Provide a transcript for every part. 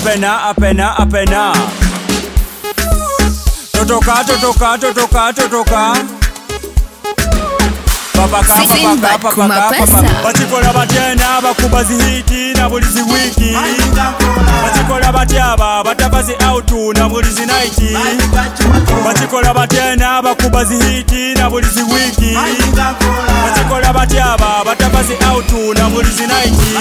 apena. Totoka. Papaka. Bachikola batena bakubazi hiti na bulizi wiki. Bachikola batyaba batabazi autu na bulizi nighti. Bachikola batena bakubazi hiti na bulizi wiki. Bachikola batyaba batabazi autu na bulizi nighti.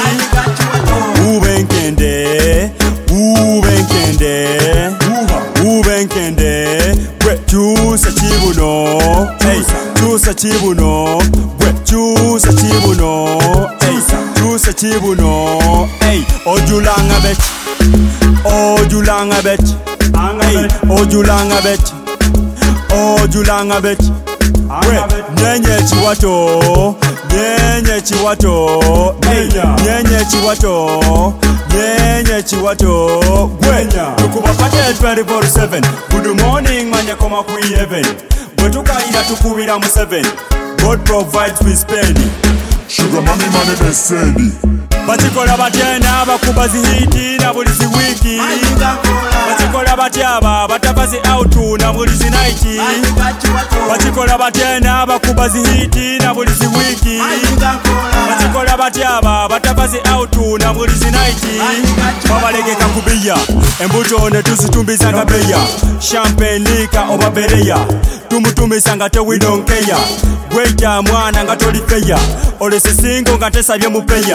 Ubenkende gwe chusa chibuno, hey, chusa chibuno, gwe chusa chibuno, hey, chusa chibuno, hey, ojulanga bet, hey, ojulanga bet, gwe nyenye chiwato, hey, nyenye chiwato, gwenya tukubapate 24/7. Good morning manya koma ku heaven. Bwetukaira tukubira mu 7. God provides we spend. Sugar mommy money besedi. Bachikola batena bakubazi hiti na bulizi wiki. Bachikola batyaba batabazi autu na bulizi nighti. Bachikola batena bakubazi hiti na bulizi wiki. Bachikola batyaba batabazi autu na bulizi nighti. Babalegeka kubiya embuto ne tusitumbiza ngabeya. Champagne lika obabereya. Tumutumisa nga we don't care. Gweja mwana nga toli feya. Olese singo nga tesabye mupeya.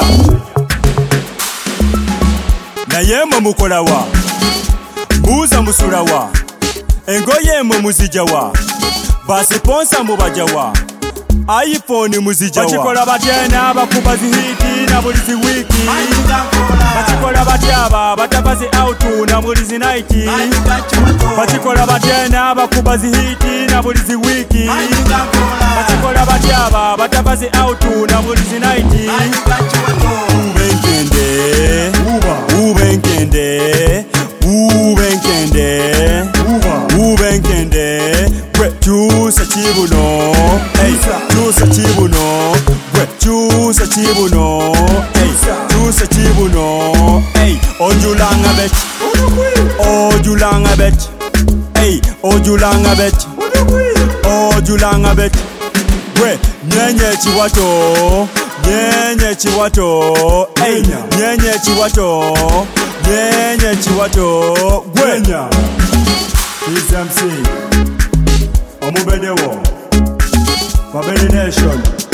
Naye mwe mukolawa mbuuza musulawa engoye mwe muzijawa basiponsa mubajawa iPhone muzijawa. Bachikola batena bakubazi hiti na bulizi wiki. Bachikola batyaba batabazi autu na bulizi nighti. Bachikola batena bakubazi hiti na bulizi wiki. Bachikola batyaba batabazi autu na bulizi nighti. Ubenkende gwe chusa chibuno, hey, chusa chibuno, gwe chusa chibuno, hey, chusa chibuno, hey, ojulanga bet, hey, ojulanga bet, gwe nyenye chiwato, hey, nyenye chiwato, gwenya. This MC Omubedewo Babeli Nation.